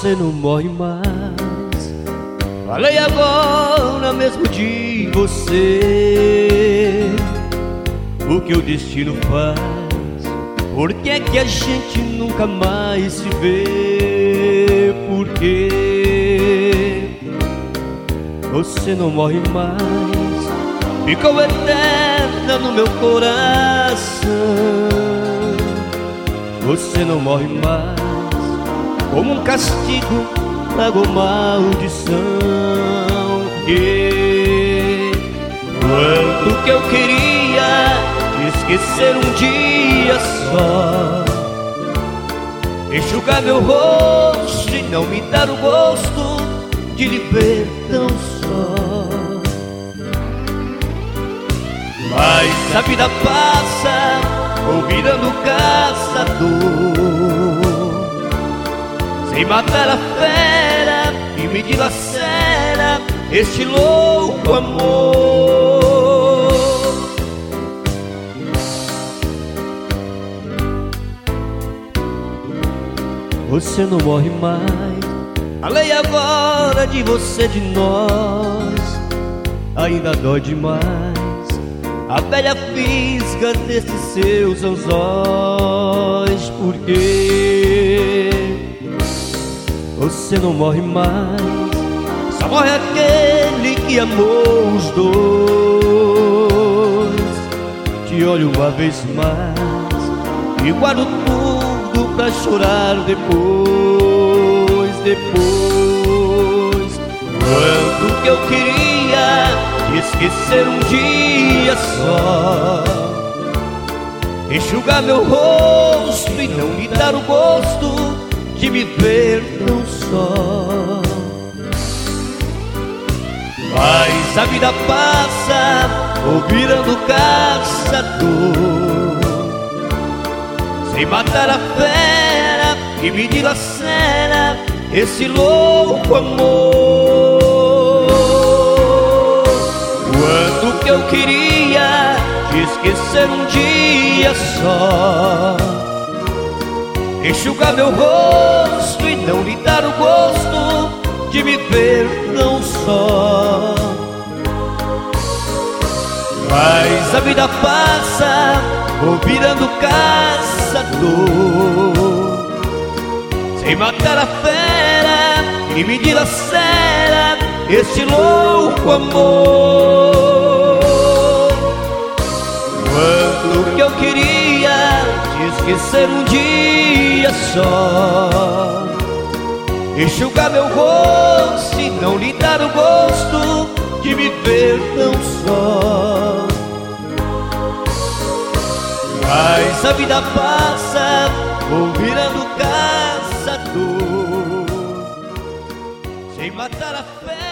Você não morre mais. Falei agora mesmo de você. O que o destino faz? Por que é que a gente nunca mais se vê? Por quê? Você não morre mais. Ficou eterna no meu coração. Você não morre mais. Como um castigo, trago maldição. E quanto que eu queria te esquecer um dia só, enxugar meu rosto e não me dar o gosto de lhe ver tão só. Mas a vida passa, vou virando caçador, sem matar a fera que me dilacera este louco amor. Você não morre mais. Falei agora de você, de nós. Ainda dói demais a velha fisga desses seus anzóis. Por quê? Você não morre mais. Só morre aquele que amou os dois. Te olho uma vez mais e guardo tudo pra chorar depois. Quanto que eu queria te esquecer um dia só, enxugar meu rosto e não lhe dar o gosto de me ver tão só. Mas a vida passa, vou virando caçador, sem matar a fera que me dilacera esse louco amor. Quanto que eu queria te esquecer um dia só, enxugar meu rosto e não lhe dar o gosto de me ver tão só. Mas a vida passa, vou virando caçador, sem matar a fera que me dilacera este louco amor. Quanto que eu queria te esquecer um dia só, enxugar meu rosto e não lhe dar o gosto de me ver tão só. Mas a vida passa, vou virando caçador, sem matar a fé